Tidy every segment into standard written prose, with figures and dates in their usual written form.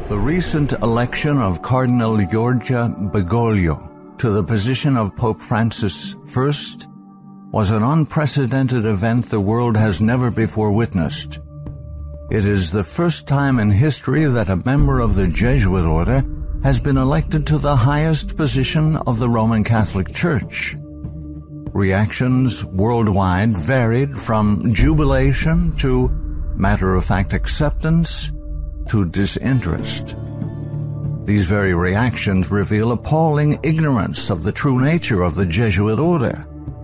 The recent election of Cardinal Giorgia Bergoglio to the position of Pope Francis I was an unprecedented event the world has never before witnessed. It is the first time in history that a member of the Jesuit order has been elected to the highest position of the Roman Catholic Church. Reactions worldwide varied from jubilation to matter-of-fact acceptance to disinterest. These very reactions reveal appalling ignorance of the true nature of the Jesuit order.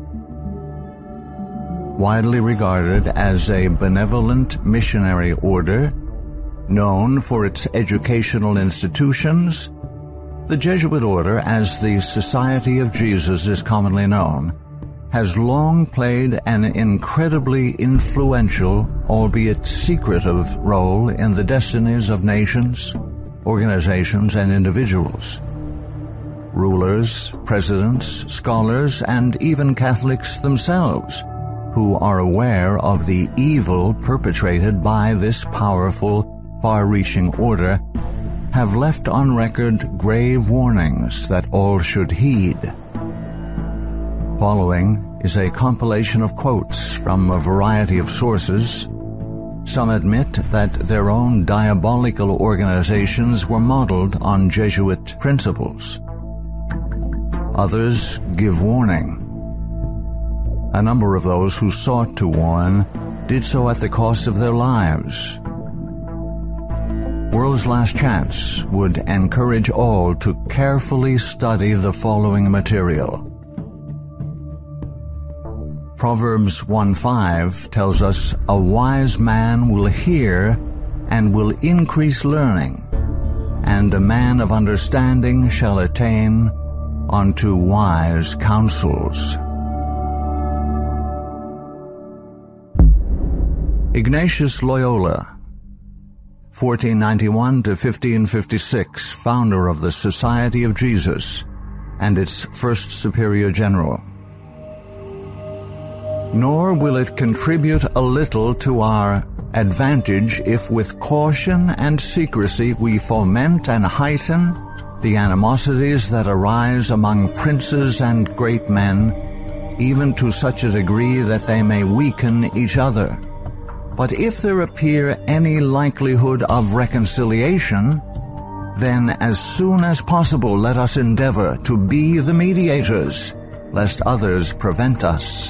Widely regarded as a benevolent missionary order, known for its educational institutions, the Jesuit order, as the Society of Jesus is commonly known, has long played an incredibly influential, albeit secretive, role in the destinies of nations, organizations, and individuals. Rulers, presidents, scholars, and even Catholics themselves, who are aware of the evil perpetrated by this powerful, far-reaching order, have left on record grave warnings that all should heed. Following is a compilation of quotes from a variety of sources. Some admit that their own diabolical organizations were modeled on Jesuit principles. Others give warning. A number of those who sought to warn did so at the cost of their lives. World's Last Chance would encourage all to carefully study the following material. Proverbs 1:5 tells us, "A wise man will hear and will increase learning, and a man of understanding shall attain unto wise counsels." Ignatius Loyola, 1491 to 1556, founder of the Society of Jesus and its first superior general. Nor will it contribute a little to our advantage if with caution and secrecy we foment and heighten the animosities that arise among princes and great men, even to such a degree that they may weaken each other. But if there appear any likelihood of reconciliation, then as soon as possible let us endeavor to be the mediators, lest others prevent us.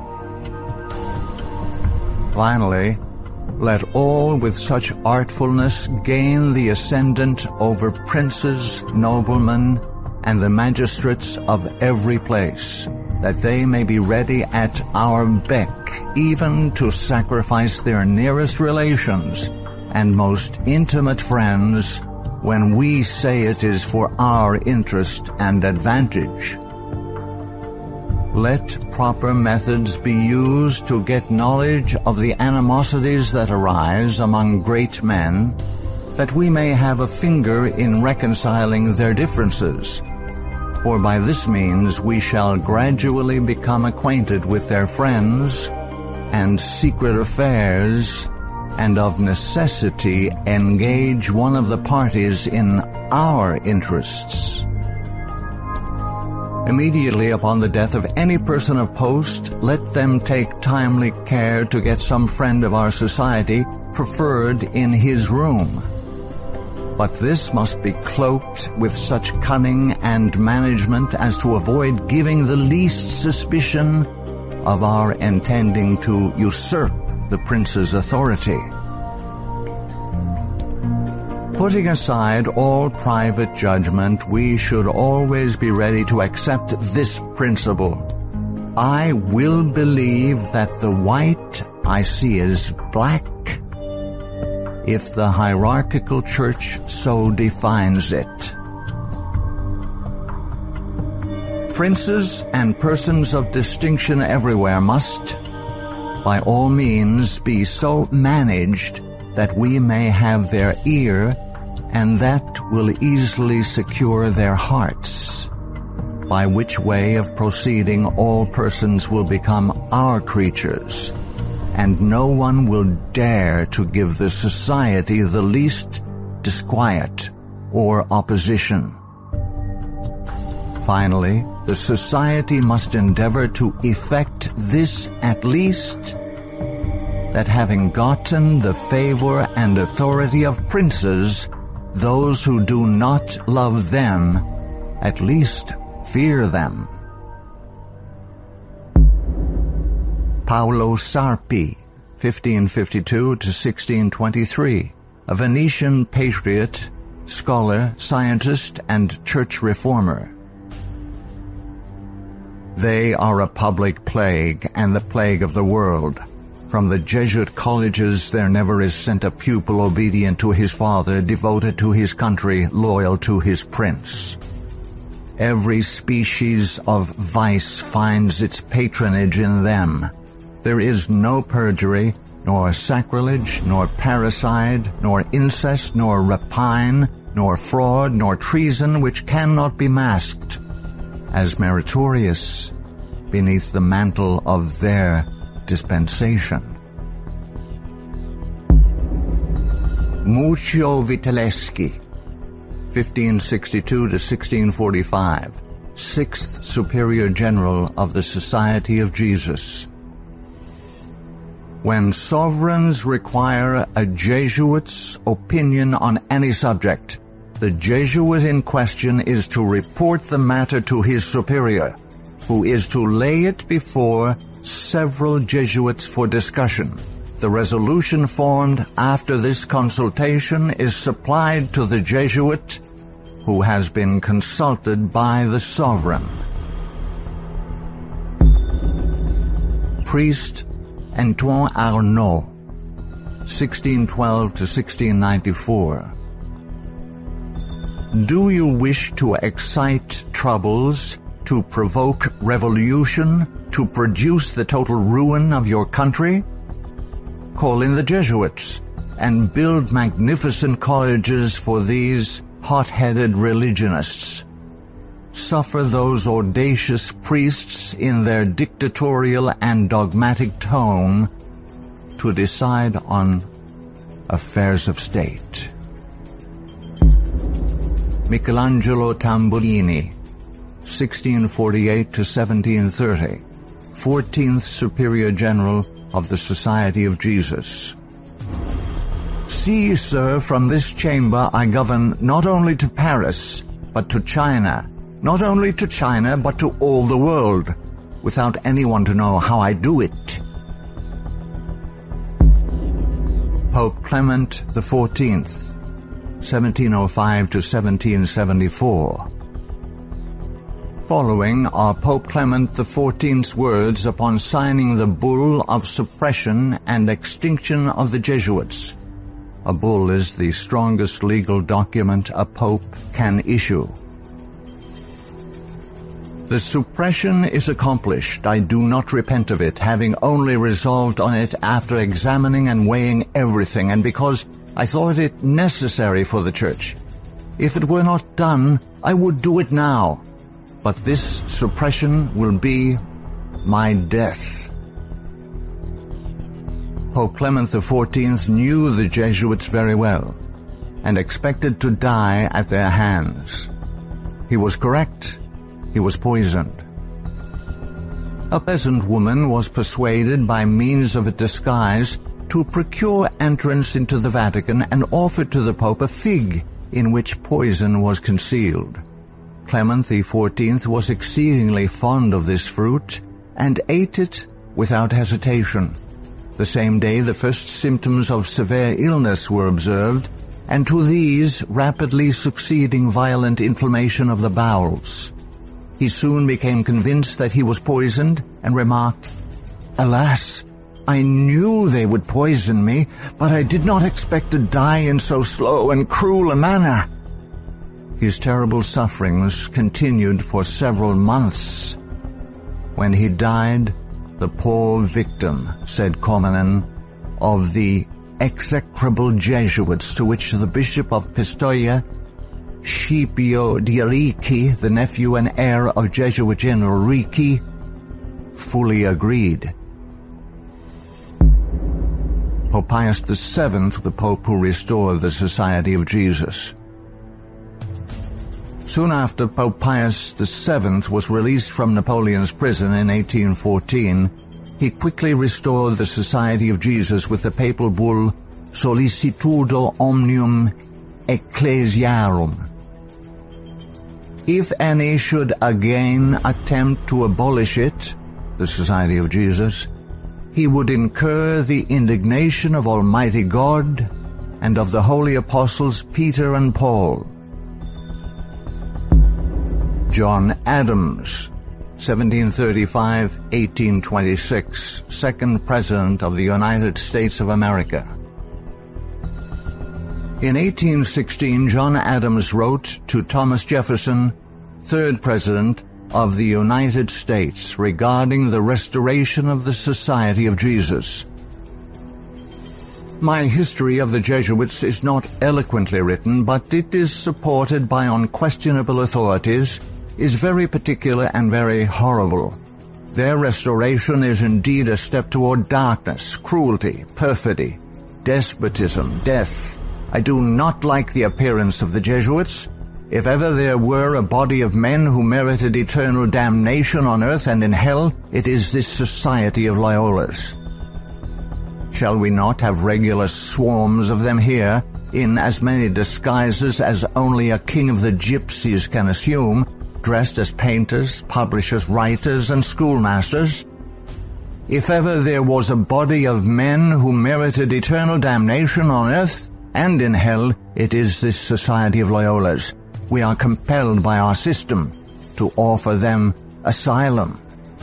Finally, let all with such artfulness gain the ascendant over princes, noblemen, and the magistrates of every place, that they may be ready at our beck, even to sacrifice their nearest relations and most intimate friends, when we say it is for our interest and advantage. Let proper methods be used to get knowledge of the animosities that arise among great men, that we may have a finger in reconciling their differences. For by this means we shall gradually become acquainted with their friends and secret affairs, and of necessity engage one of the parties in our interests. Immediately upon the death of any person of post, let them take timely care to get some friend of our society preferred in his room. But this must be cloaked with such cunning and management as to avoid giving the least suspicion of our intending to usurp the prince's authority. Putting aside all private judgment, we should always be ready to accept this principle. I will believe that the white I see is black, if the hierarchical church so defines it. Princes and persons of distinction everywhere must, by all means, be so managed that we may have their ear, and that will easily secure their hearts, by which way of proceeding all persons will become our creatures, and no one will dare to give the society the least disquiet or opposition. Finally, the society must endeavor to effect this at least, that having gotten the favor and authority of princes, those who do not love them at least fear them. Paolo Sarpi, 1552 to 1623, a Venetian patriot, scholar, scientist, and church reformer. They are a public plague and the plague of the world. From the Jesuit colleges there never is sent a pupil obedient to his father, devoted to his country, loyal to his prince. Every species of vice finds its patronage in them. There is no perjury, nor sacrilege, nor parricide, nor incest, nor rapine, nor fraud, nor treason, which cannot be masked as meritorious beneath the mantle of their dispensation. Muccio Vitelleschi, 1562 to 1645, 6th Superior General of the Society of Jesus. When sovereigns require a Jesuit's opinion on any subject, the Jesuit in question is to report the matter to his superior, who is to lay it before several Jesuits for discussion. The resolution formed after this consultation is supplied to the Jesuit, who has been consulted by the sovereign. Priest Antoine Arnaud, 1612 to 1694. Do you wish to excite troubles, to provoke revolution, to produce the total ruin of your country? Call in the Jesuits and build magnificent colleges for these hot-headed religionists. Suffer those audacious priests in their dictatorial and dogmatic tone to decide on affairs of state. Michelangelo Tamburini, 1648 to 1730, 14th Superior General of the Society of Jesus. See, sir, from this chamber I govern not only to Paris, but to China, not only to China, but to all the world, without anyone to know how I do it. Pope Clement XIV, 1705 to 1774. Following are Pope Clement XIV's words upon signing the bull of suppression and extinction of the Jesuits. A bull is the strongest legal document a pope can issue. The suppression is accomplished. I do not repent of it, having only resolved on it after examining and weighing everything, and because I thought it necessary for the Church. If it were not done, I would do it now. But this suppression will be my death. Pope Clement XIV knew the Jesuits very well, and expected to die at their hands. He was correct. He was poisoned. A peasant woman was persuaded by means of a disguise to procure entrance into the Vatican and offered to the Pope a fig in which poison was concealed. Clement XIV was exceedingly fond of this fruit and ate it without hesitation. The same day the first symptoms of severe illness were observed, and to these rapidly succeeding violent inflammation of the bowels. He soon became convinced that he was poisoned and remarked, "Alas, I knew they would poison me, but I did not expect to die in so slow and cruel a manner." His terrible sufferings continued for several months. When he died, the poor victim, said Comenin, of the execrable Jesuits to which the Bishop of Pistoia, Scipio di Ricci, the nephew and heir of Jesuit General Ricci, fully agreed. Pope Pius VII, the Pope who restored the Society of Jesus. Soon after Pope Pius VII was released from Napoleon's prison in 1814, he quickly restored the Society of Jesus with the papal bull Sollicitudo Omnium Ecclesiarum. If any should again attempt to abolish it, the Society of Jesus, he would incur the indignation of Almighty God and of the holy apostles Peter and Paul. John Adams, 1735-1826, second President of the United States of America. In 1816, John Adams wrote to Thomas Jefferson, third President of the United States, regarding the restoration of the Society of Jesus. My history of the Jesuits is not eloquently written, but it is supported by unquestionable authorities, is very particular and very horrible. Their restoration is indeed a step toward darkness, cruelty, perfidy, despotism, death. I do not like the appearance of the Jesuits. If ever there were a body of men who merited eternal damnation on earth and in hell, it is this Society of Loyolas. Shall we not have regular swarms of them here, in as many disguises as only a king of the gypsies can assume, dressed as painters, publishers, writers, and schoolmasters? If ever there was a body of men who merited eternal damnation on earth and in hell, it is this Society of Loyolas. We are compelled by our system to offer them asylum.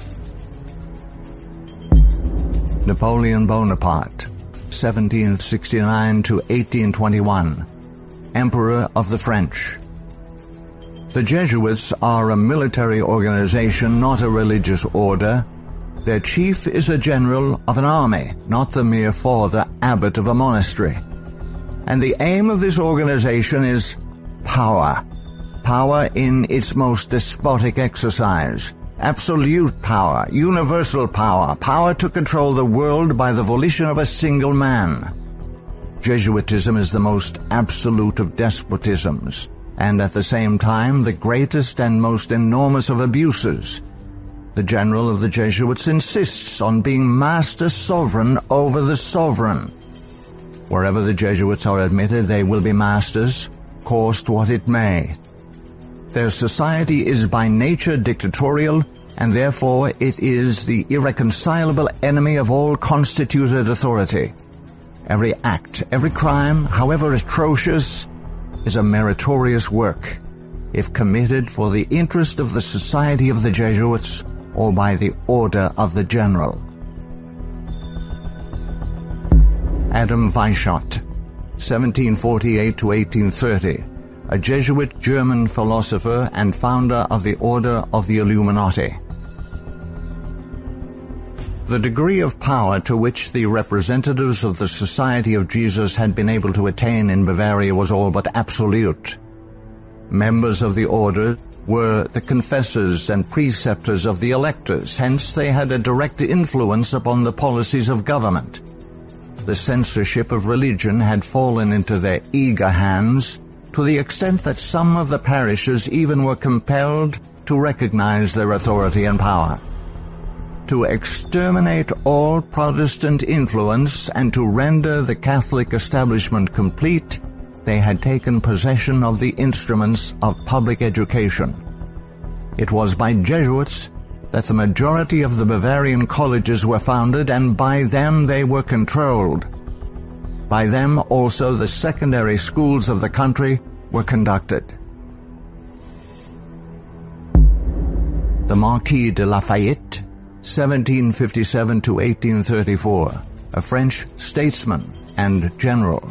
Napoleon Bonaparte, 1769 to 1821, Emperor of the French. The Jesuits are a military organization, not a religious order. Their chief is a general of an army, not the mere father abbot of a monastery. And the aim of this organization is power. Power in its most despotic exercise. Absolute power, universal power, power to control the world by the volition of a single man. Jesuitism is the most absolute of despotisms, and at the same time the greatest and most enormous of abuses. The general of the Jesuits insists on being master sovereign over the sovereign. Wherever the Jesuits are admitted, they will be masters, cost what it may. Their society is by nature dictatorial, and therefore it is the irreconcilable enemy of all constituted authority. Every act, every crime, however atrocious, is a meritorious work, if committed for the interest of the Society of the Jesuits or by the order of the general. Adam Weishaupt, 1748 to 1830, a Jesuit German philosopher and founder of the Order of the Illuminati. The degree of power to which the representatives of the Society of Jesus had been able to attain in Bavaria was all but absolute. Members of the order were the confessors and preceptors of the electors, hence they had a direct influence upon the policies of government. The censorship of religion had fallen into their eager hands, to the extent that some of the parishes even were compelled to recognize their authority and power. To exterminate all Protestant influence and to render the Catholic establishment complete, they had taken possession of the instruments of public education. It was by Jesuits that the majority of the Bavarian colleges were founded, and by them they were controlled. By them also the secondary schools of the country were conducted. The Marquis de Lafayette, 1757 to 1834, a French statesman and general.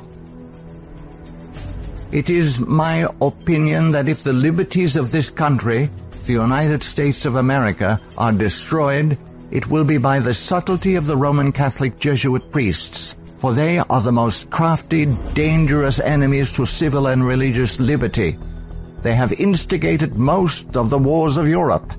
It is my opinion that if the liberties of this country, the United States of America, are destroyed, it will be by the subtlety of the Roman Catholic Jesuit priests, for they are the most crafty, dangerous enemies to civil and religious liberty. They have instigated most of the wars of Europe.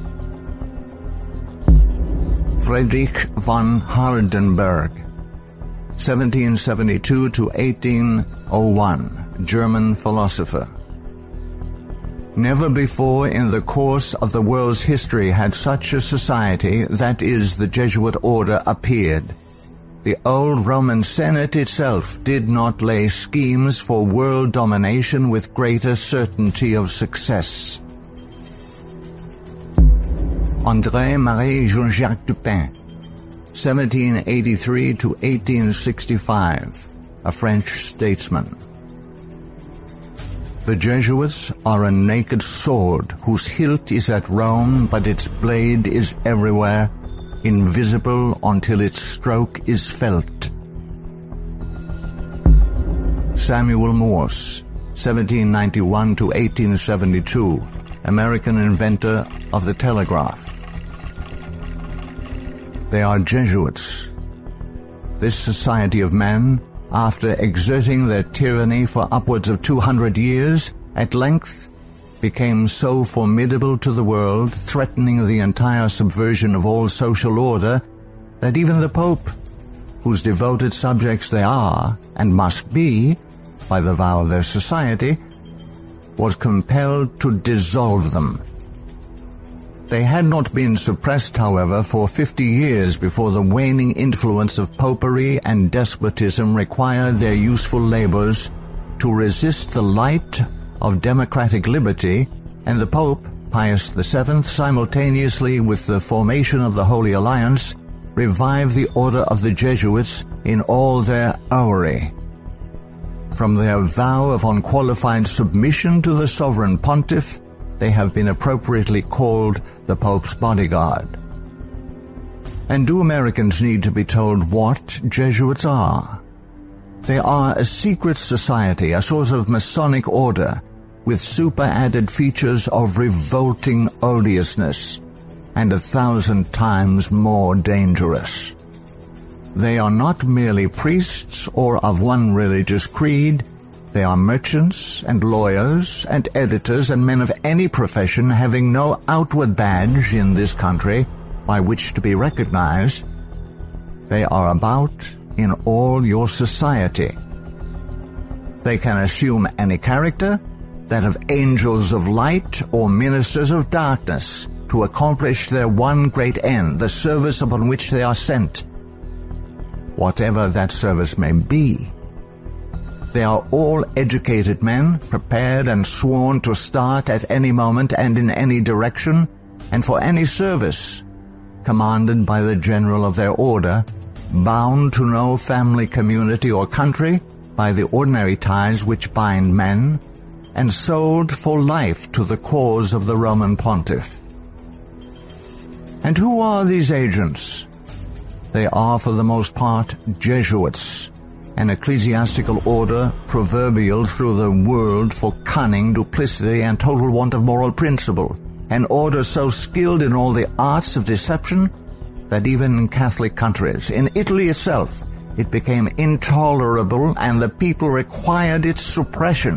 Friedrich von Hardenberg, 1772 to 1801, German philosopher. Never before in the course of the world's history had such a society, that is, the Jesuit order, appeared. The old Roman Senate itself did not lay schemes for world domination with greater certainty of success. André-Marie Jean-Jacques Dupin, 1783 to 1865, a French statesman. The Jesuits are a naked sword whose hilt is at Rome, but its blade is everywhere, invisible until its stroke is felt. Samuel Morse, 1791 to 1872, American inventor of the telegraph. They are Jesuits. This society of men, after exerting their tyranny for upwards of 200 years, at length became so formidable to the world, threatening the entire subversion of all social order, that even the Pope, whose devoted subjects they are, and must be, by the vow of their society, was compelled to dissolve them. They had not been suppressed, however, for 50 years before the waning influence of popery and despotism required their useful labors to resist the light of democratic liberty, and the Pope, Pius VII, simultaneously with the formation of the Holy Alliance, revived the order of the Jesuits in all their houri. From their vow of unqualified submission to the sovereign pontiff, they have been appropriately called the Pope's bodyguard. And do Americans need to be told what Jesuits are? They are a secret society, a sort of Masonic order, with super-added features of revolting odiousness, and 1,000 times more dangerous. They are not merely priests or of one religious creed. They are merchants and lawyers and editors and men of any profession having no outward badge in this country by which to be recognized. They are about in all your society. They can assume any character, that of angels of light or ministers of darkness, to accomplish their one great end, the service upon which they are sent. Whatever that service may be. They are all educated men, prepared and sworn to start at any moment and in any direction, and for any service, commanded by the general of their order, bound to no family, community, or country by the ordinary ties which bind men, and sold for life to the cause of the Roman pontiff. And who are these agents? They are for the most part Jesuits, an ecclesiastical order proverbial through the world for cunning, duplicity, and total want of moral principle, an order so skilled in all the arts of deception that even in Catholic countries, in Italy itself, it became intolerable and the people required its suppression.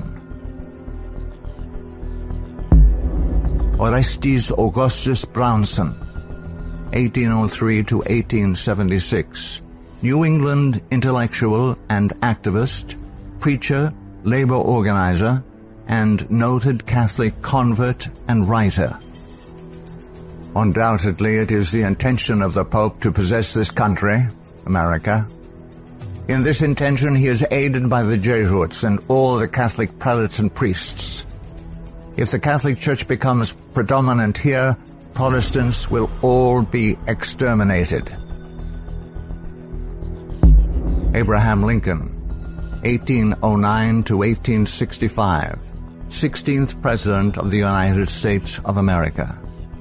Orestes Augustus Brownson, 1803 to 1876, New England intellectual and activist, preacher, labor organizer, and noted Catholic convert and writer. Undoubtedly, it is the intention of the Pope to possess this country, America. In this intention, he is aided by the Jesuits and all the Catholic prelates and priests. If the Catholic Church becomes predominant here, Protestants will all be exterminated. Abraham Lincoln, 1809 to 1865, 16th President of the United States of America.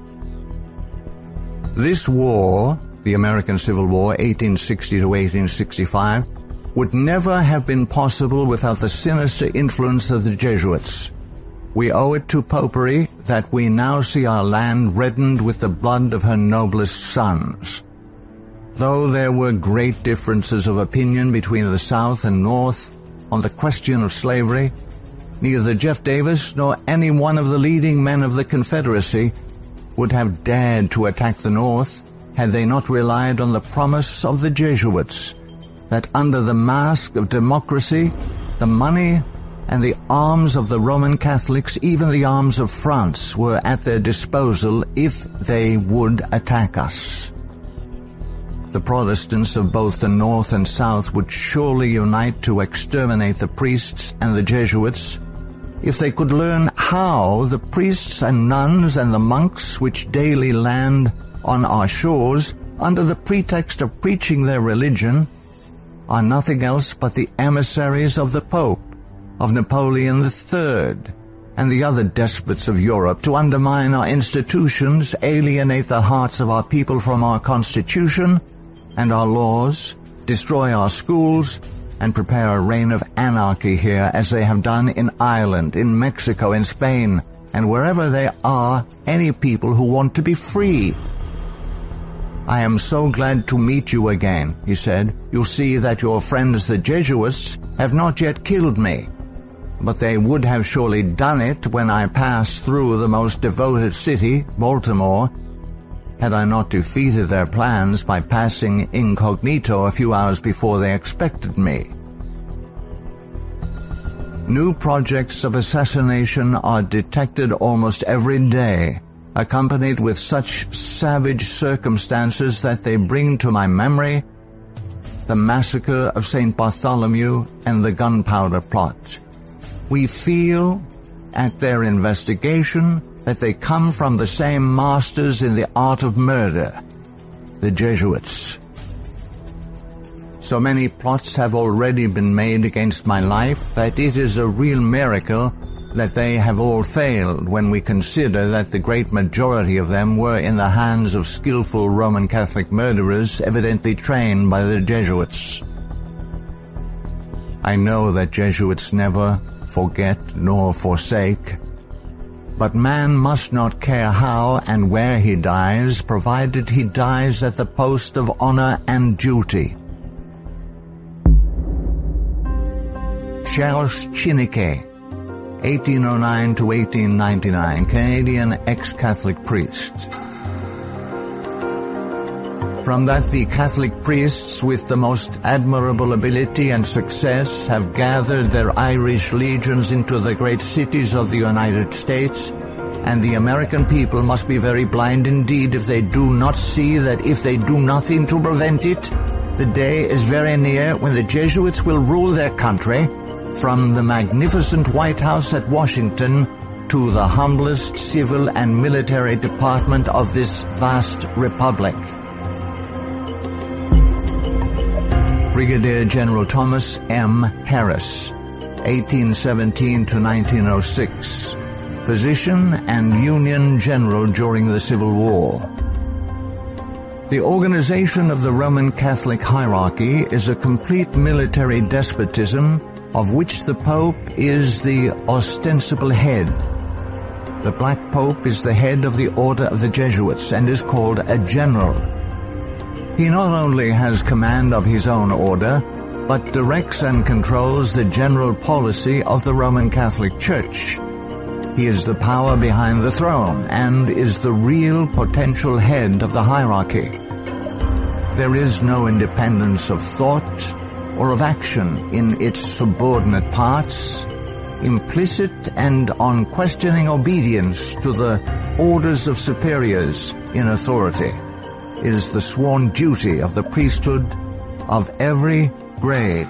This war, the American Civil War, 1860 to 1865, would never have been possible without the sinister influence of the Jesuits. We owe it to popery that we now see our land reddened with the blood of her noblest sons. Though there were great differences of opinion between the South and North on the question of slavery, neither Jeff Davis nor any one of the leading men of the Confederacy would have dared to attack the North had they not relied on the promise of the Jesuits, that under the mask of democracy, the money and the arms of the Roman Catholics, even the arms of France, were at their disposal if they would attack us. The Protestants of both the North and South would surely unite to exterminate the priests and the Jesuits if they could learn how the priests and nuns and the monks which daily land on our shores under the pretext of preaching their religion are nothing else but the emissaries of the Pope, of Napoleon III, and the other despots of Europe to undermine our institutions, alienate the hearts of our people from our Constitution and our laws, destroy our schools, and prepare a reign of anarchy here as they have done in Ireland, in Mexico, in Spain, and wherever there are any people who want to be free. I am so glad to meet you again, he said. You'll see that your friends the Jesuits have not yet killed me, but they would have surely done it when I passed through the most devoted city, Baltimore, had I not defeated their plans by passing incognito a few hours before they expected me. New projects of assassination are detected almost every day, accompanied with such savage circumstances that they bring to my memory the massacre of St. Bartholomew and the gunpowder plot. We feel, at their investigation, that they come from the same masters in the art of murder, the Jesuits. So many plots have already been made against my life that it is a real miracle that they have all failed when we consider that the great majority of them were in the hands of skillful Roman Catholic murderers evidently trained by the Jesuits. I know that Jesuits never forget nor forsake, but man must not care how and where he dies, provided he dies at the post of honor and duty. Charles Chiniquet, 1809 to 1899, Canadian ex-Catholic priest. From that the Catholic priests with the most admirable ability and success have gathered their Irish legions into the great cities of the United States, and the American people must be very blind indeed if they do not see that if they do nothing to prevent it, the day is very near when the Jesuits will rule their country, from the magnificent White House at Washington to the humblest civil and military department of this vast republic. Brigadier General Thomas M. Harris, 1817 to 1906, physician and Union General during the Civil War. The organization of the Roman Catholic hierarchy is a complete military despotism of which the Pope is the ostensible head. The Black Pope is the head of the Order of the Jesuits and is called a general. He not only has command of his own order, but directs and controls the general policy of the Roman Catholic Church. He is the power behind the throne and is the real potential head of the hierarchy. There is no independence of thought or of action in its subordinate parts. Implicit and unquestioning obedience to the orders of superiors in authority is the sworn duty of the priesthood of every grade.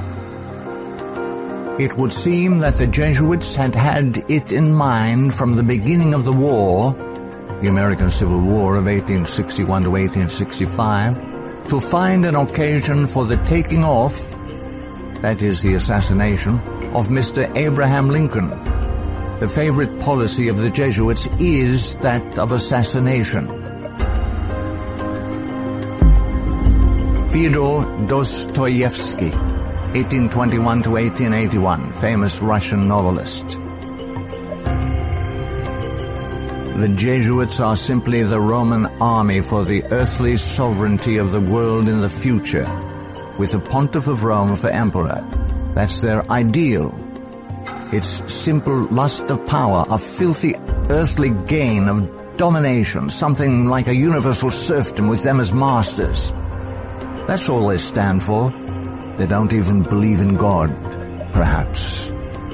It would seem that the Jesuits had had it in mind from the beginning of the war, the American Civil War of 1861 to 1865, to find an occasion for the taking off, that is the assassination, of Mr. Abraham Lincoln. The favorite policy of the Jesuits is that of assassination. Fyodor Dostoevsky, 1821 to 1881, famous Russian novelist. The Jesuits are simply the Roman army for the earthly sovereignty of the world in the future, with the Pontiff of Rome for emperor. That's their ideal. It's simple lust of power, of filthy earthly gain, of domination, something like a universal serfdom with them as masters. That's all they stand for. They don't even believe in God, perhaps.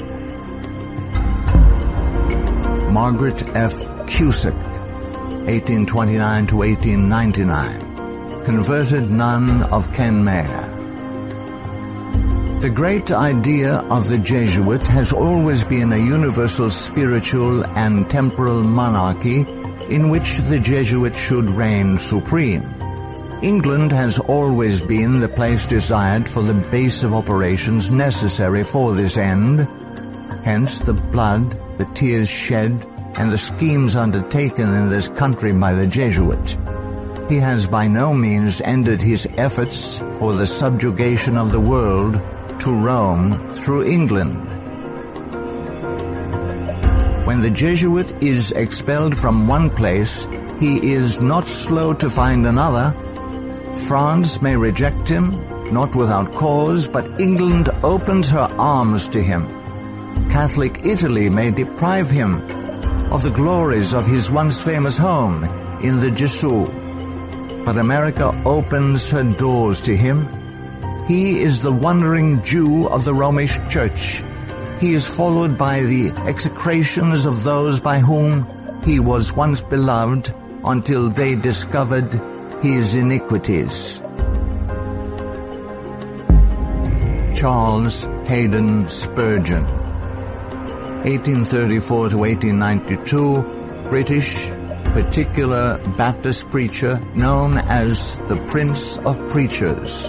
Margaret F. Cusick, 1829 to 1899, converted nun of Kenmare. The great idea of the Jesuit has always been a universal spiritual and temporal monarchy in which the Jesuit should reign supreme. England has always been the place desired for the base of operations necessary for this end. Hence the blood, the tears shed, and the schemes undertaken in this country by the Jesuit. He has by no means ended his efforts for the subjugation of the world to Rome through England. When the Jesuit is expelled from one place, he is not slow to find another. France may reject him, not without cause, but England opens her arms to him. Catholic Italy may deprive him of the glories of his once famous home in the Gesù, but America opens her doors to him. He is the wandering Jew of the Romish Church. He is followed by the execrations of those by whom he was once beloved until they discovered his iniquities. Charles Haddon Spurgeon, 1834 to 1892, British particular Baptist preacher known as the Prince of Preachers.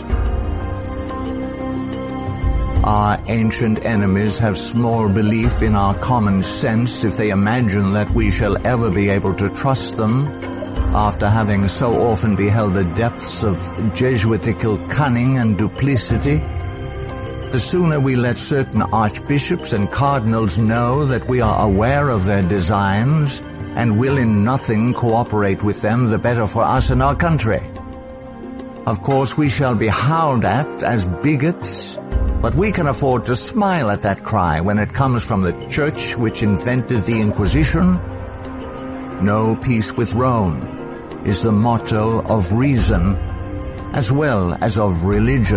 Our ancient enemies have small belief in our common sense if they imagine that we shall ever be able to trust them after having so often beheld the depths of Jesuitical cunning and duplicity. The sooner we let certain archbishops and cardinals know that we are aware of their designs and will in nothing cooperate with them, the better for us and our country. Of course, we shall be howled at as bigots, but we can afford to smile at that cry when it comes from the church which invented the Inquisition. No peace with Rome is the motto of reason as well as of religion.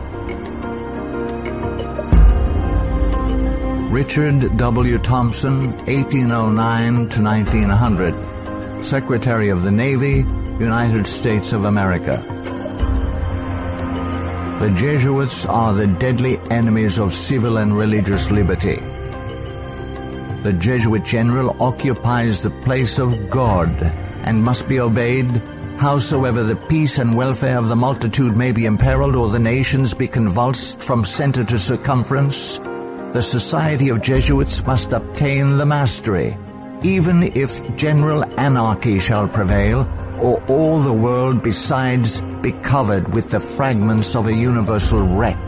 Richard W. Thompson, 1809 to 1900, Secretary of the Navy, United States of America. The Jesuits are the deadly enemies of civil and religious liberty. The Jesuit general occupies the place of God and must be obeyed, howsoever the peace and welfare of the multitude may be imperiled or the nations be convulsed from center to circumference. The Society of Jesuits must obtain the mastery, even if general anarchy shall prevail, or all the world besides be covered with the fragments of a universal wreck.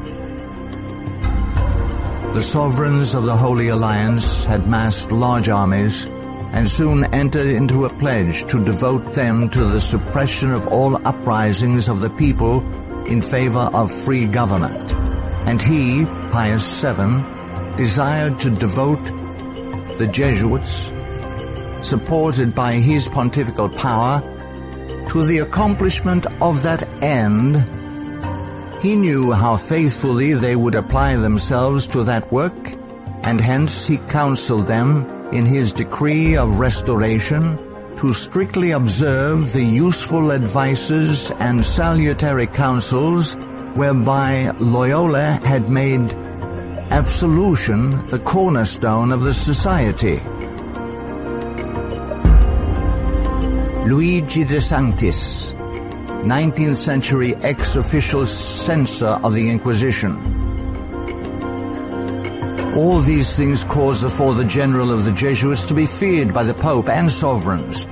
The sovereigns of the Holy Alliance had massed large armies and soon entered into a pledge to devote them to the suppression of all uprisings of the people in favor of free government. And he, Pius VII, desired to devote the Jesuits, supported by his pontifical power, to the accomplishment of that end. He knew how faithfully they would apply themselves to that work, and hence he counseled them in his decree of restoration to strictly observe the useful advices and salutary counsels whereby Loyola had made absolution the cornerstone of the society. Luigi de Sanctis, 19th century ex-official censor of the Inquisition. All these things cause the Father General of the Jesuits to be feared by the Pope and sovereigns.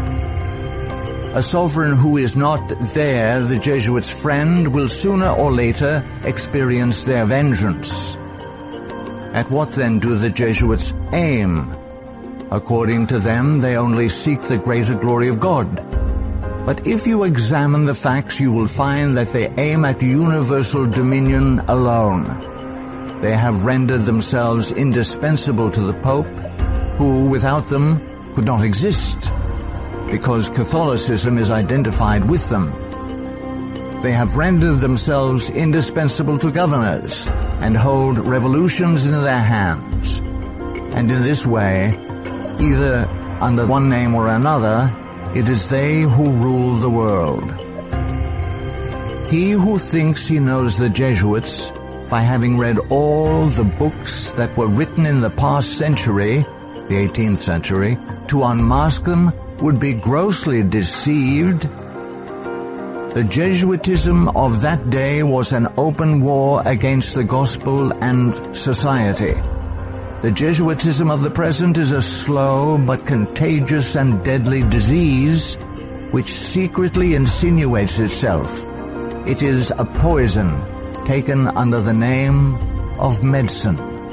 A sovereign who is not there, the Jesuits' friend, will sooner or later experience their vengeance. At what then do the Jesuits aim? According to them, they only seek the greater glory of God. But if you examine the facts, you will find that they aim at universal dominion alone. They have rendered themselves indispensable to the Pope, who without them could not exist, because Catholicism is identified with them. They have rendered themselves indispensable to governors and hold revolutions in their hands. And in this way, either under one name or another, it is they who rule the world. He who thinks he knows the Jesuits by having read all the books that were written in the past century, the 18th century, to unmask them would be grossly deceived. The Jesuitism of that day was an open war against the gospel and society. The Jesuitism of the present is a slow but contagious and deadly disease which secretly insinuates itself. It is a poison taken under the name of medicine.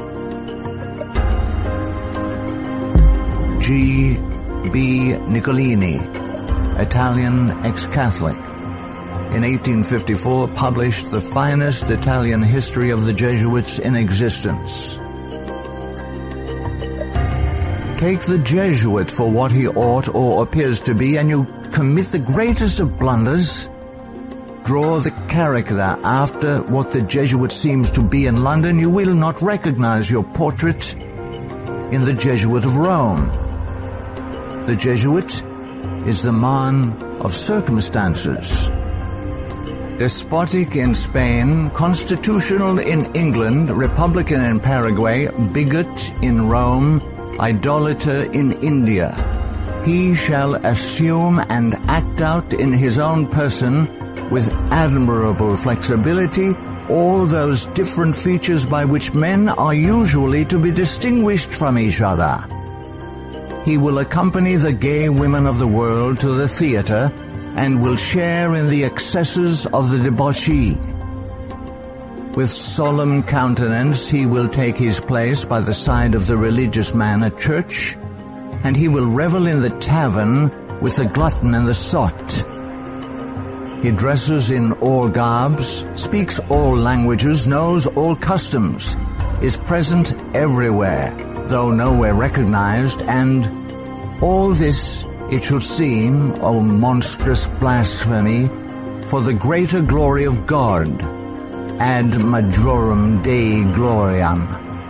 G. B. Nicolini, Italian ex-Catholic, in 1854 published the finest Italian history of the Jesuits in existence. Take the Jesuit for what he ought or appears to be, and you commit the greatest of blunders. Draw the character after what the Jesuit seems to be in London, you will not recognize your portrait in the Jesuit of Rome. The Jesuit is the man of circumstances. Despotic in Spain, constitutional in England, republican in Paraguay, bigot in Rome, idolater in India. He shall assume and act out in his own person, with admirable flexibility, all those different features by which men are usually to be distinguished from each other. He will accompany the gay women of the world to the theater, and will share in the excesses of the debauchee. With solemn countenance he will take his place by the side of the religious man at church, and he will revel in the tavern with the glutton and the sot. He dresses in all garbs, speaks all languages, knows all customs, is present everywhere, though nowhere recognized, and all this, it should seem, O monstrous blasphemy, for the greater glory of God, ad majorem Dei gloriam.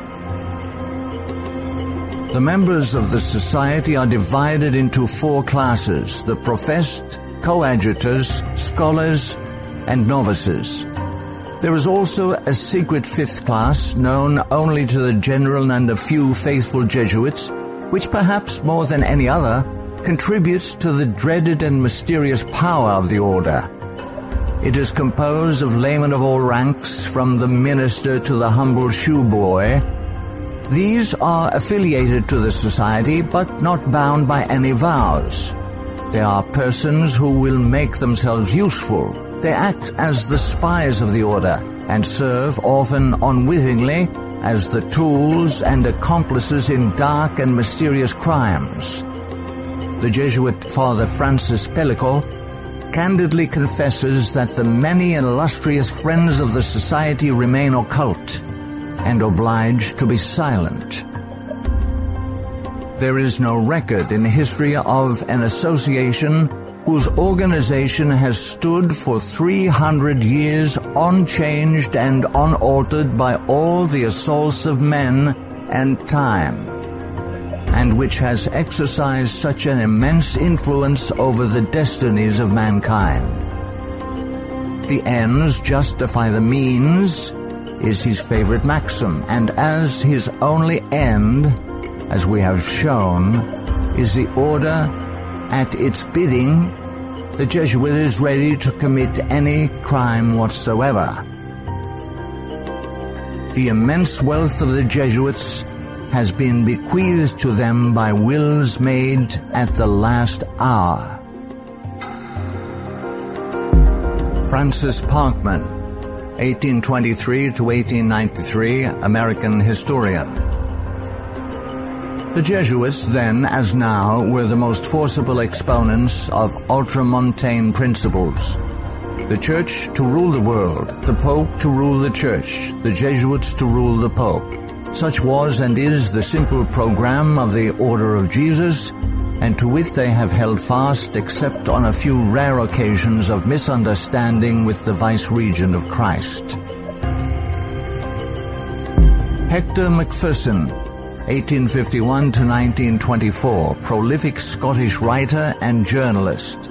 The members of the society are divided into 4 classes: the professed, coadjutors, scholars, and novices. There is also a secret 5th class, known only to the general and a few faithful Jesuits, which perhaps more than any other contributes to the dreaded and mysterious power of the order. It is composed of laymen of all ranks, from the minister to the humble shoeboy. These are affiliated to the society, but not bound by any vows. They are persons who will make themselves useful. They act as the spies of the order, and serve, often unwittingly, as the tools and accomplices in dark and mysterious crimes. The Jesuit Father Francis Pellico candidly confesses that the many and illustrious friends of the society remain occult and obliged to be silent. There is no record in history of an association whose organization has stood for 300 years unchanged and unaltered by all the assaults of men and time, and which has exercised such an immense influence over the destinies of mankind. The ends justify the means is his favorite maxim, and as his only end, as we have shown, is the order at its bidding, the Jesuit is ready to commit any crime whatsoever. The immense wealth of the Jesuits has been bequeathed to them by wills made at the last hour. Francis Parkman, 1823 to 1893, American historian. The Jesuits, then as now, were the most forcible exponents of ultramontane principles. The Church to rule the world, the Pope to rule the Church, the Jesuits to rule the Pope. Such was and is the simple program of the Order of Jesus, and to which they have held fast except on a few rare occasions of misunderstanding with the vice-regent of Christ. Hector Macpherson, 1851 to 1924, prolific Scottish writer and journalist.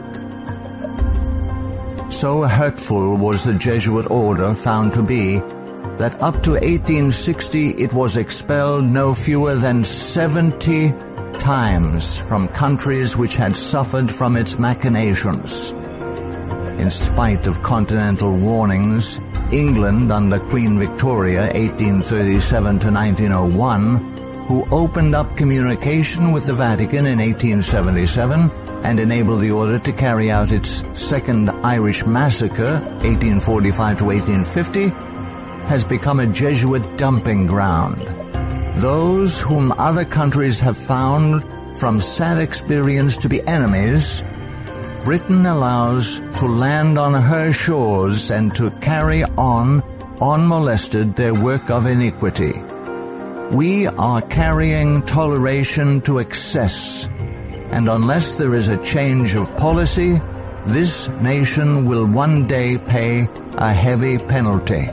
So hurtful was the Jesuit order found to be that up to 1860 it was expelled no fewer than 70 times from countries which had suffered from its machinations. In spite of continental warnings, England under Queen Victoria, 1837 to 1901, who opened up communication with the Vatican in 1877 and enabled the order to carry out its Second Irish Massacre, 1845 to 1850, has become a Jesuit dumping ground. Those whom other countries have found from sad experience to be enemies, Britain allows to land on her shores and to carry on, unmolested, their work of iniquity. We are carrying toleration to excess, and unless there is a change of policy, this nation will one day pay a heavy penalty.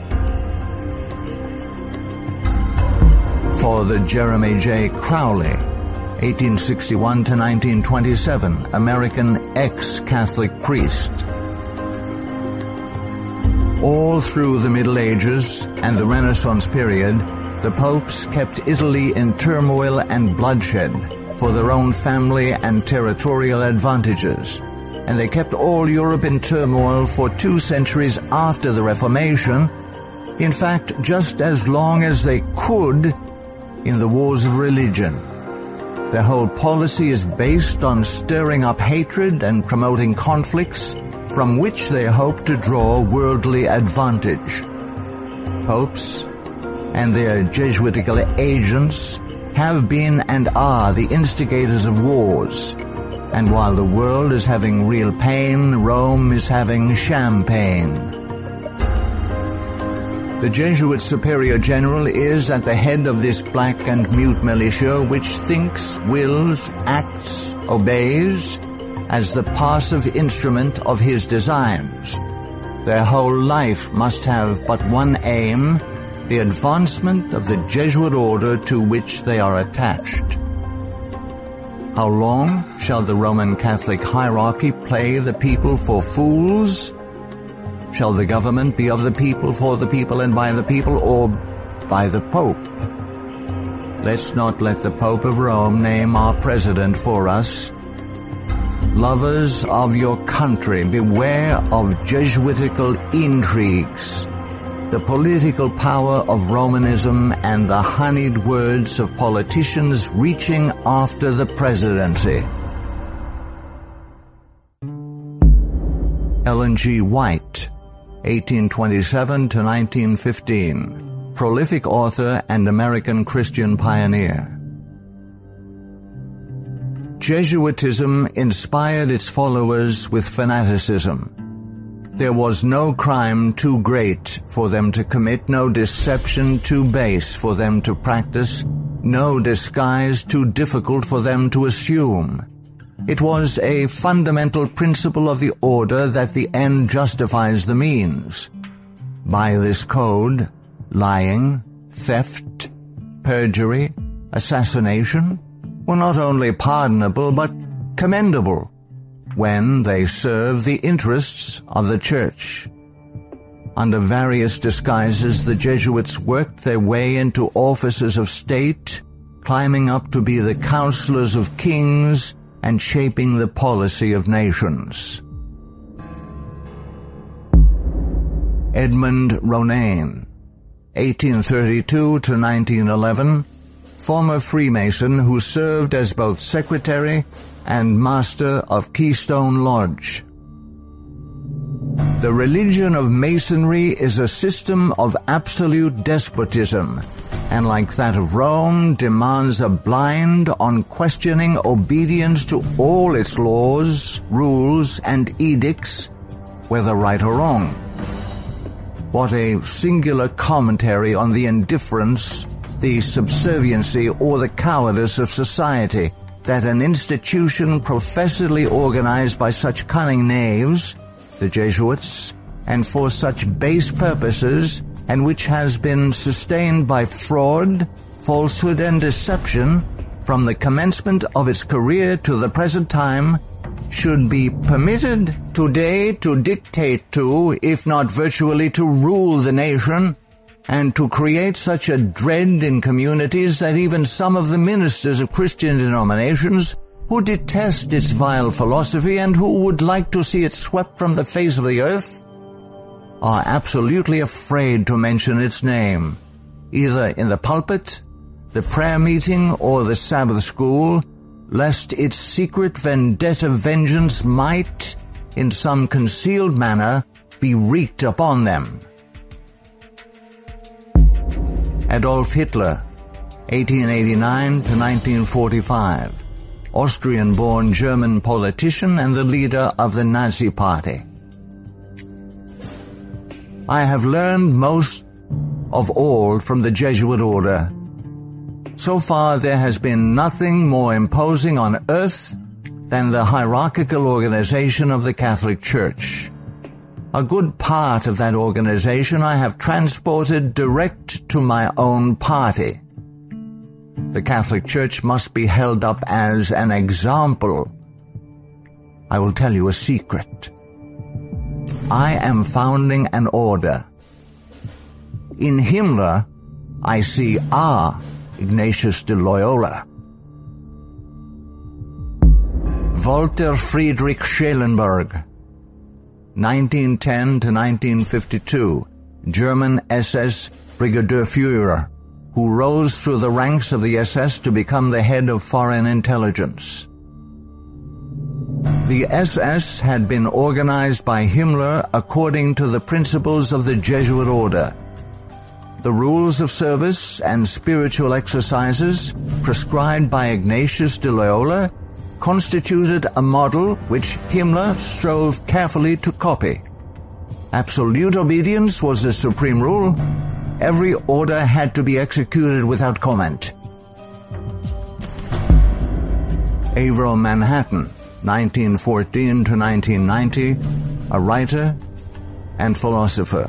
For the Jeremy J. Crowley, 1861 to 1927, American ex-Catholic priest. All through the Middle Ages and the Renaissance period, the popes kept Italy in turmoil and bloodshed for their own family and territorial advantages, and they kept all Europe in turmoil for 2 centuries after the Reformation, in fact, just as long as they could in the wars of religion. Their whole policy is based on stirring up hatred and promoting conflicts from which they hope to draw worldly advantage. Popes and their Jesuitical agents have been and are the instigators of wars, and while the world is having real pain, Rome is having champagne. The Jesuit Superior General is at the head of this black and mute militia which thinks, wills, acts, obeys as the passive instrument of his designs. Their whole life must have but one aim, the advancement of the Jesuit order to which they are attached. How long shall the Roman Catholic hierarchy play the people for fools? Shall the government be of the people, for the people, and by the people, or by the Pope? Let's not let the Pope of Rome name our president for us. Lovers of your country, beware of Jesuitical intrigues, the political power of Romanism, and the honeyed words of politicians reaching after the presidency. Ellen G. White, 1827 to 1915, prolific author and American Christian pioneer. Jesuitism inspired its followers with fanaticism. There was no crime too great for them to commit, no deception too base for them to practice, no disguise too difficult for them to assume. It was a fundamental principle of the order that the end justifies the means. By this code, lying, theft, perjury, assassination were not only pardonable but commendable when they serve the interests of the Church. Under various disguises, the Jesuits worked their way into offices of state, climbing up to be the counselors of kings and shaping the policy of nations. Edmund Ronayne, 1832 to 1911, former Freemason who served as both secretary and master of Keystone Lodge. The religion of Masonry is a system of absolute despotism, and like that of Rome, demands a blind, unquestioning obedience to all its laws, rules, and edicts, whether right or wrong. What a singular commentary on the indifference, the subserviency, or the cowardice of society that an institution professedly organized by such cunning knaves, the Jesuits, and for such base purposes, and which has been sustained by fraud, falsehood, and deception from the commencement of its career to the present time, should be permitted today to dictate to, if not virtually to rule the nation, and to create such a dread in communities that even some of the ministers of Christian denominations, who detest its vile philosophy and who would like to see it swept from the face of the earth, are absolutely afraid to mention its name, either in the pulpit, the prayer meeting, or the Sabbath school, lest its secret vendetta vengeance might, in some concealed manner, be wreaked upon them. Adolf Hitler, 1889 to 1945, Austrian-born German politician and the leader of the Nazi Party. I have learned most of all from the Jesuit order. So far there has been nothing more imposing on earth than the hierarchical organization of the Catholic Church. A good part of that organization I have transported direct to my own party. The Catholic Church must be held up as an example. I will tell you a secret. I am founding an order. In Himmler, I see our Ignatius de Loyola. Walter Friedrich Schellenberg, 1910 to 1952, German SS Brigadier Führer, who rose through the ranks of the SS to become the head of foreign intelligence. The SS had been organized by Himmler according to the principles of the Jesuit order. The rules of service and spiritual exercises prescribed by Ignatius de Loyola constituted a model which Himmler strove carefully to copy. Absolute obedience was the supreme rule. Every order had to be executed without comment. Avro Manhattan, 1914 to 1990, a writer and philosopher.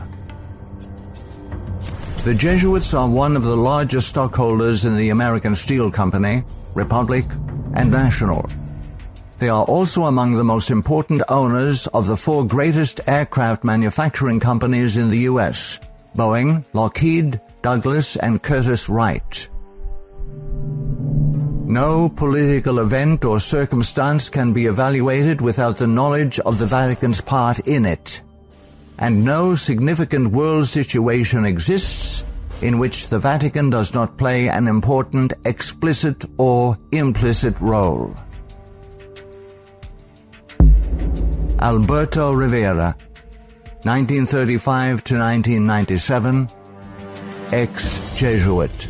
The Jesuits are one of the largest stockholders in the American Steel Company, Republic, and National. They are also among the most important owners of the four greatest aircraft manufacturing companies in the U.S., Boeing, Lockheed, Douglas, and Curtiss-Wright. No political event or circumstance can be evaluated without the knowledge of the Vatican's part in it, and no significant world situation exists in which the Vatican does not play an important explicit or implicit role. Alberto Rivera, 1935 to 1997, ex-Jesuit.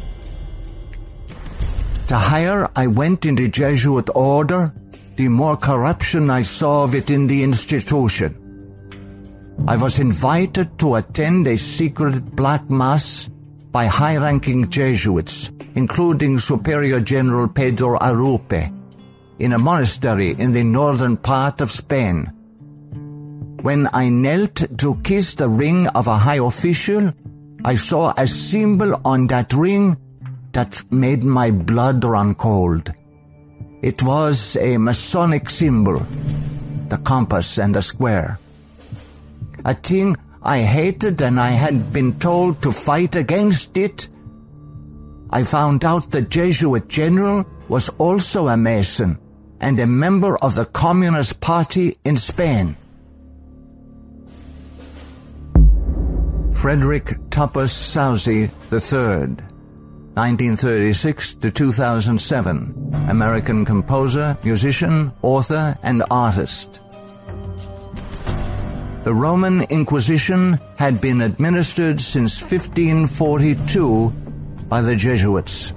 The higher I went in the Jesuit order, the more corruption I saw within the institution. I was invited to attend a secret black mass by high-ranking Jesuits, including Superior General Pedro Arrupe, in a monastery in the northern part of Spain. When I knelt to kiss the ring of a high official, I saw a symbol on that ring that made my blood run cold. It was a Masonic symbol, the compass and the square. A thing I hated, and I had been told to fight against it. I found out the Jesuit general was also a Mason and a member of the Communist Party in Spain. Frederick Tupper Southey III, 1936 to 2007, American composer, musician, author, and artist. The Roman Inquisition had been administered since 1542 by the Jesuits.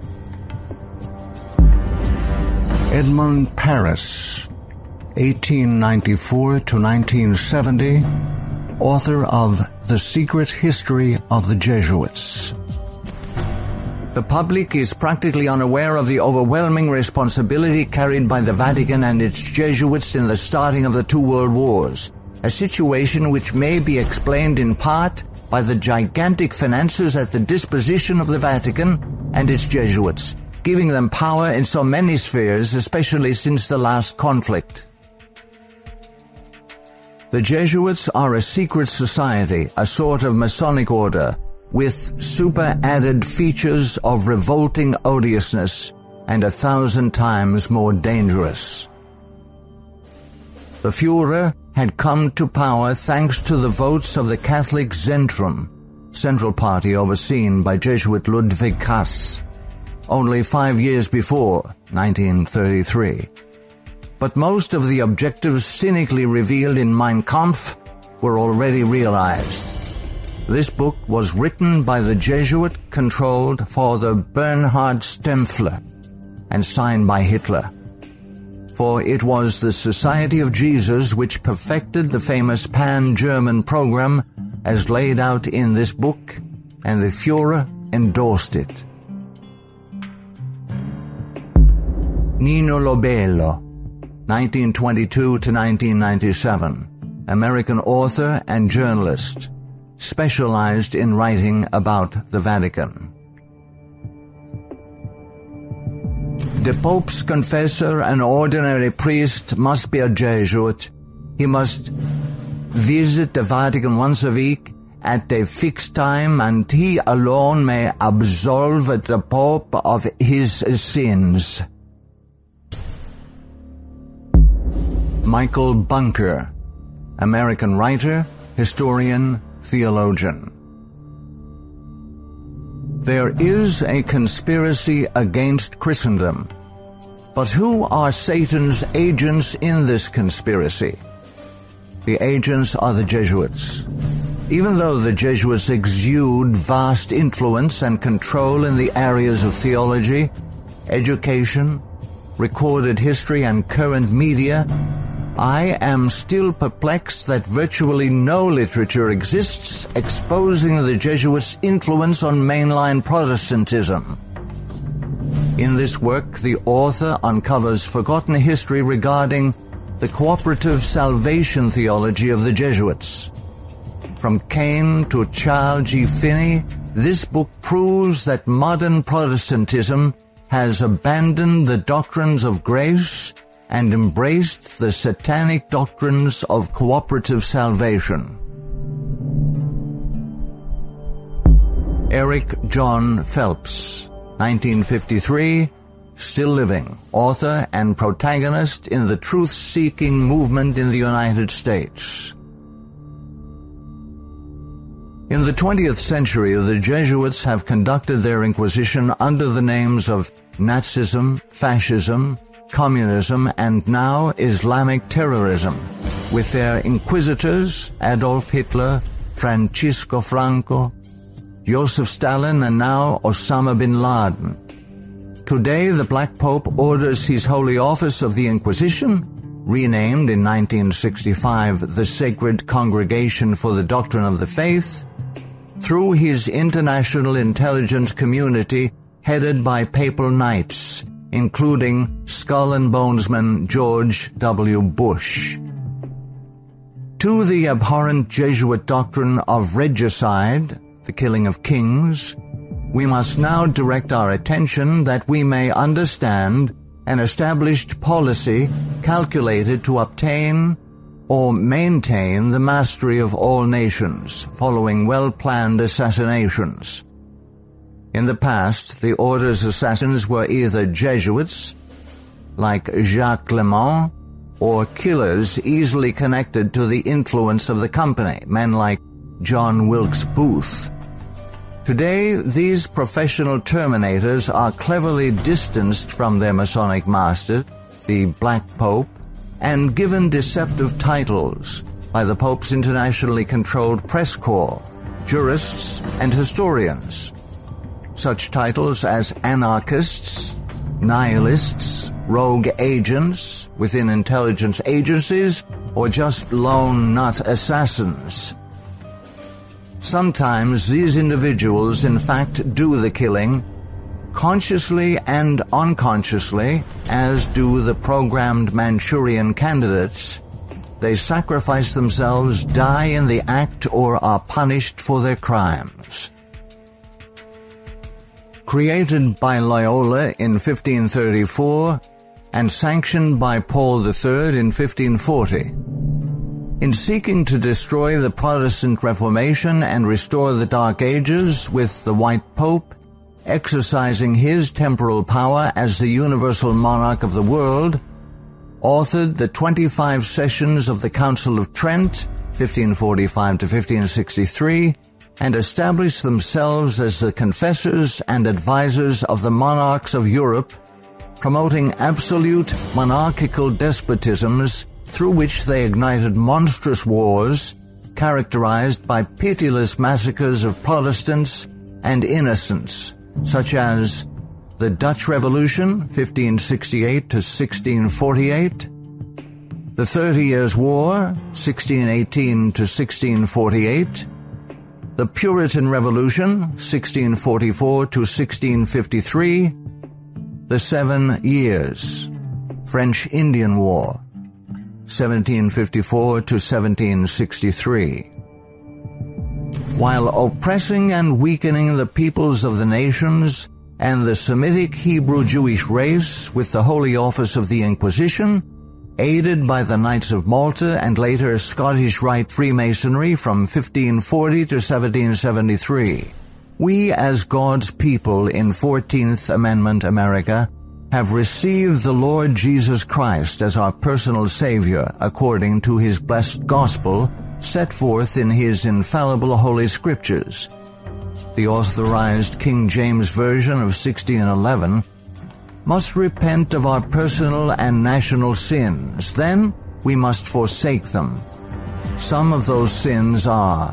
Edmund Paris, 1894 to 1970, author of The Secret History of the Jesuits. The The public is practically unaware of the overwhelming responsibility carried by the Vatican and its Jesuits in the starting of the two world wars, a situation which may be explained in part by the gigantic finances at the disposition of the Vatican and its Jesuits, giving them power in so many spheres, especially since the last conflict. The Jesuits are a secret society, a sort of Masonic order, with super-added features of revolting odiousness and 1,000 times more dangerous. The Führer had come to power thanks to the votes of the Catholic Zentrum, Central Party overseen by Jesuit Ludwig Kass, only 5 years before, 1933. But most of the objectives cynically revealed in Mein Kampf were already realized. This book was written by the Jesuit-controlled Father Bernhard Stempfler and signed by Hitler. For it was the Society of Jesus which perfected the famous Pan-German program as laid out in this book, and the Führer endorsed it. Nino Lobello, 1922 to 1997, American author and journalist, specialized in writing about the Vatican. The Pope's confessor, an ordinary priest, must be a Jesuit. He must visit the Vatican once a week at a fixed time, and he alone may absolve the Pope of his sins. Michael Bunker, American writer, historian, theologian. There is a conspiracy against Christendom. But who are Satan's agents in this conspiracy? The agents are the Jesuits. Even though the Jesuits exude vast influence and control in the areas of theology, education, recorded history, and current media, I am still perplexed that virtually no literature exists exposing the Jesuits' influence on mainline Protestantism. In this work, the author uncovers forgotten history regarding the cooperative salvation theology of the Jesuits. From Cain to Charles G. Finney, this book proves that modern Protestantism has abandoned the doctrines of grace and embraced the satanic doctrines of cooperative salvation. Eric John Phelps, 1953, still living, author and protagonist in the truth-seeking movement in the United States. In the 20th century, the Jesuits have conducted their inquisition under the names of Nazism, fascism, communism, and now Islamic terrorism, with their inquisitors Adolf Hitler, Francisco Franco, Joseph Stalin, and now Osama bin Laden. Today, the Black Pope orders his Holy Office of the Inquisition, renamed in 1965 the Sacred Congregation for the Doctrine of the Faith, through his international intelligence community headed by papal knights, including Skull and Bonesman George W. Bush. To the abhorrent Jesuit doctrine of regicide, the killing of kings, we must now direct our attention that we may understand an established policy calculated to obtain or maintain the mastery of all nations, following well-planned assassinations. In the past, the order's assassins were either Jesuits, like Jacques Clement, or killers easily connected to the influence of the company, men like John Wilkes Booth. Today, these professional terminators are cleverly distanced from their Masonic master, the Black Pope, and given deceptive titles by the Pope's internationally controlled press corps, jurists, and historians. Such titles as anarchists, nihilists, rogue agents within intelligence agencies, or just lone nut assassins. Sometimes these individuals in fact do the killing, consciously and unconsciously, as do the programmed Manchurian candidates, they sacrifice themselves, die in the act, or are punished for their crimes. Created by Loyola in 1534 and sanctioned by Paul III in 1540, in seeking to destroy the Protestant Reformation and restore the Dark Ages with the White Pope, exercising his temporal power as the universal monarch of the world, authored the 25 sessions of the Council of Trent, 1545 to 1563, and established themselves as the confessors and advisors of the monarchs of Europe, promoting absolute monarchical despotisms through which they ignited monstrous wars characterized by pitiless massacres of Protestants and innocents, such as the Dutch Revolution, 1568 to 1648, the 30 Years' War, 1618 to 1648, the Puritan Revolution, 1644 to 1653, the 7 Years, French Indian War, 1754 to 1763. While oppressing and weakening the peoples of the nations and the Semitic Hebrew Jewish race with the Holy Office of the Inquisition, aided by the Knights of Malta and later Scottish Rite Freemasonry from 1540 to 1773, we as God's people in 14th Amendment America have received the Lord Jesus Christ as our personal Savior according to His blessed gospel set forth in His infallible Holy Scriptures. The authorized King James Version of 1611 must repent of our personal and national sins. Then we must forsake them. Some of those sins are: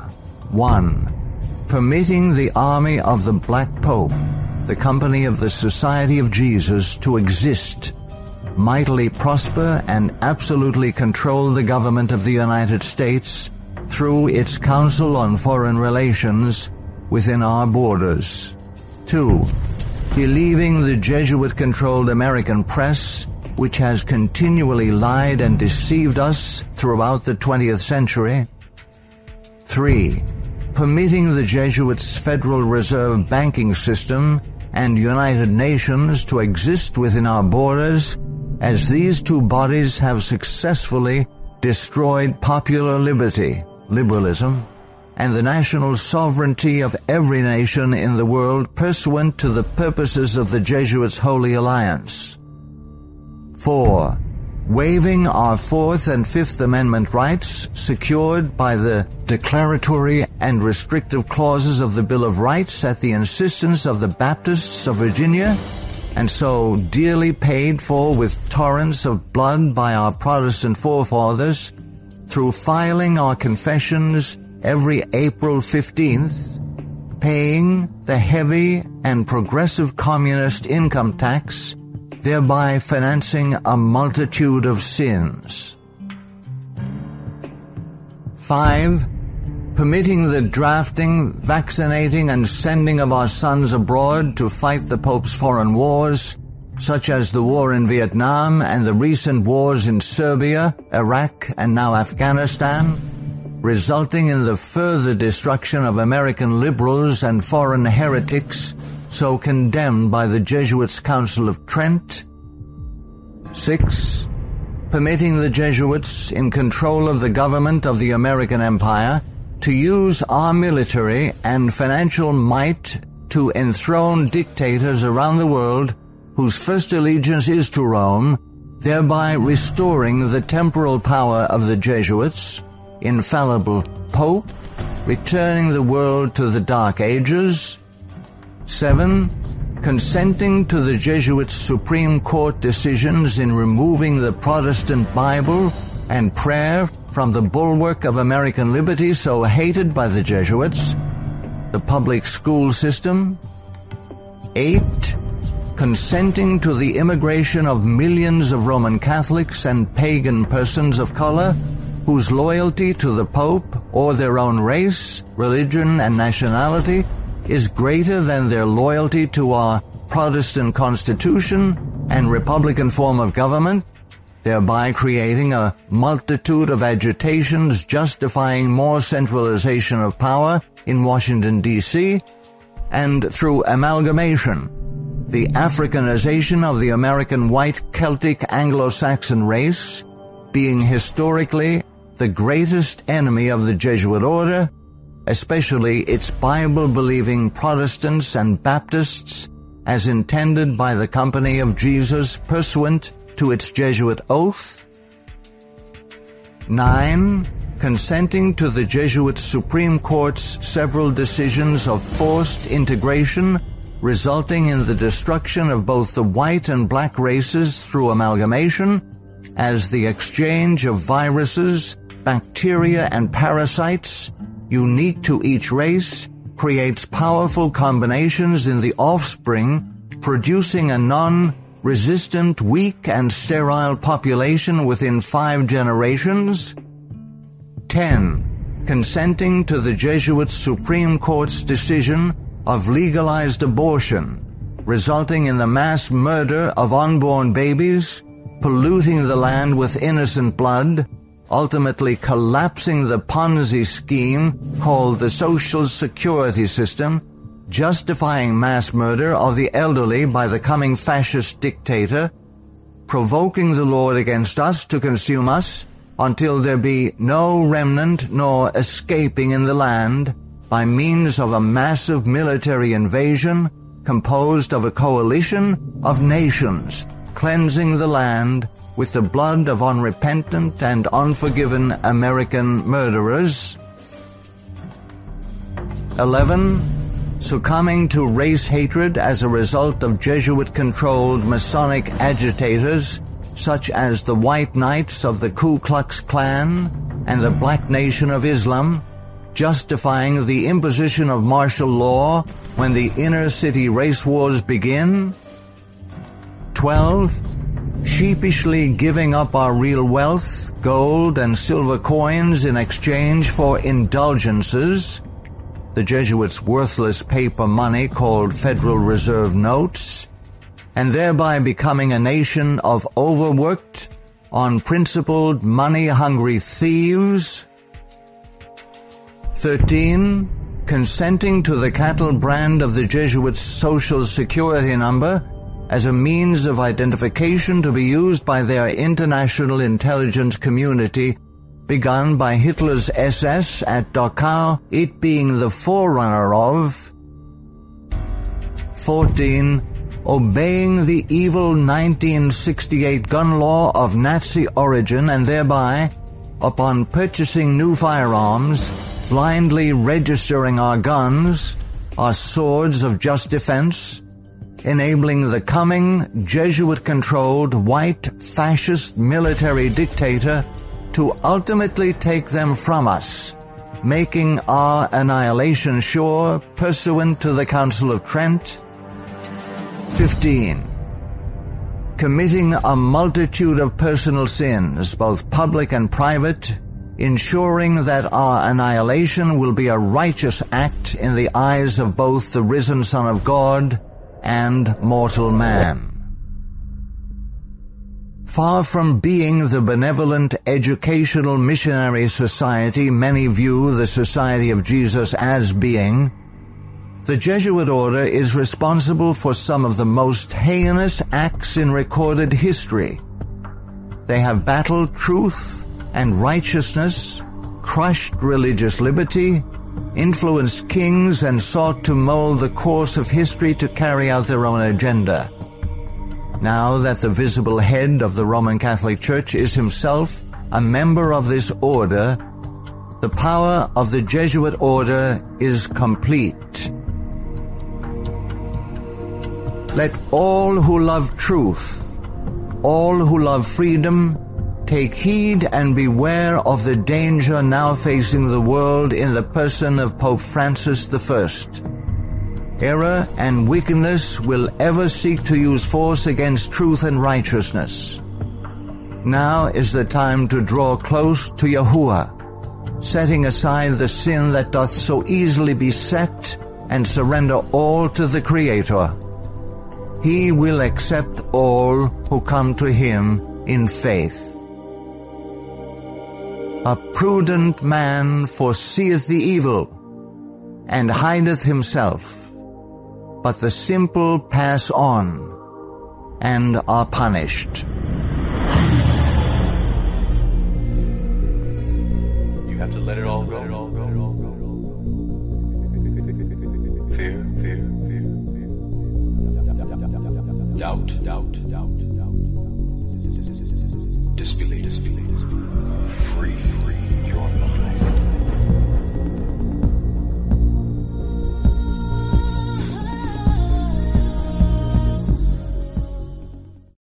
1. Permitting the army of the Black Pope, the company of the Society of Jesus, to exist, mightily prosper, and absolutely control the government of the United States through its Council on Foreign Relations within our borders. 2. Believing the Jesuit-controlled American press, which has continually lied and deceived us throughout the 20th century. 3. Permitting the Jesuits' Federal Reserve banking system and United Nations to exist within our borders, as these two bodies have successfully destroyed popular liberty, liberalism, and the national sovereignty of every nation in the world pursuant to the purposes of the Jesuits' Holy Alliance. 4. Waiving our Fourth and Fifth Amendment rights secured by the declaratory and restrictive clauses of the Bill of Rights at the insistence of the Baptists of Virginia, and so dearly paid for with torrents of blood by our Protestant forefathers, through filing our confessions every April 15th, paying the heavy and progressive communist income tax, thereby financing a multitude of sins. 5. Permitting the drafting, vaccinating, and sending of our sons abroad to fight the Pope's foreign wars, such as the war in Vietnam and the recent wars in Serbia, Iraq, and now Afghanistan, resulting in the further destruction of American liberals and foreign heretics so condemned by the Jesuits' Council of Trent. 6. Permitting the Jesuits in control of the government of the American Empire to use our military and financial might to enthrone dictators around the world whose first allegiance is to Rome, thereby restoring the temporal power of the Jesuits, infallible Pope, returning the world to the Dark Ages. 7. Consenting to the Jesuits' Supreme Court decisions in removing the Protestant Bible and prayer from the bulwark of American liberty so hated by the Jesuits, the public school system. 8. Consenting to the immigration of millions of Roman Catholics and pagan persons of color whose loyalty to the Pope or their own race, religion, and nationality is greater than their loyalty to our Protestant constitution and Republican form of government, thereby creating a multitude of agitations justifying more centralization of power in Washington, D.C., and through amalgamation, the Africanization of the American white Celtic Anglo-Saxon race being historically the greatest enemy of the Jesuit order, especially its Bible-believing Protestants and Baptists, as intended by the Company of Jesus pursuant to its Jesuit oath. 9. Consenting to the Jesuit Supreme Court's several decisions of forced integration, resulting in the destruction of both the white and black races through amalgamation, as the exchange of viruses, bacteria, and parasites, unique to each race, creates powerful combinations in the offspring, producing a non-resistant, weak, and sterile population within 5 generations. 10. Consenting to the Jesuit Supreme Court's decision of legalized abortion, resulting in the mass murder of unborn babies, polluting the land with innocent blood, ultimately collapsing the Ponzi scheme called the Social Security system, justifying mass murder of the elderly by the coming fascist dictator, provoking the Lord against us to consume us, until there be no remnant nor escaping in the land, by means of a massive military invasion composed of a coalition of nations, cleansing the land with the blood of unrepentant and unforgiven American murderers. 11. Succumbing to race hatred as a result of Jesuit-controlled Masonic agitators such as the White Knights of the Ku Klux Klan and the Black Nation of Islam, justifying the imposition of martial law when the inner-city race wars begin. 12. Sheepishly giving up our real wealth, gold and silver coins in exchange for indulgences, the Jesuits' worthless paper money called Federal Reserve notes, and thereby becoming a nation of overworked, unprincipled, money-hungry thieves. 13. Consenting to the cattle brand of the Jesuits' Social Security number as a means of identification to be used by their international intelligence community, begun by Hitler's SS at Dachau, it being the forerunner of. 14. Obeying the evil 1968 gun law of Nazi origin and thereby, upon purchasing new firearms, blindly registering our guns, our swords of just defense, enabling the coming Jesuit-controlled white fascist military dictator to ultimately take them from us, making our annihilation sure pursuant to the Council of Trent. 15. Committing a multitude of personal sins, both public and private, ensuring that our annihilation will be a righteous act in the eyes of both the risen Son of God and mortal man. Far from being the benevolent educational missionary society many view the Society of Jesus as being, the Jesuit order is responsible for some of the most heinous acts in recorded history. They have battled truth and righteousness, crushed religious liberty, influenced kings, and sought to mold the course of history to carry out their own agenda. Now that the visible head of the Roman Catholic Church is himself a member of this order, the power of the Jesuit order is complete. Let all who love truth, all who love freedom, take heed and beware of the danger now facing the world in the person of Pope Francis I. Error and wickedness will ever seek to use force against truth and righteousness. Now is the time to draw close to Yahuwah, setting aside the sin that doth so easily beset, and surrender all to the Creator. He will accept all who come to him in faith. A prudent man foreseeth the evil, and hideth himself, but the simple pass on, and are punished. You have to let it all go. Fear. Doubt.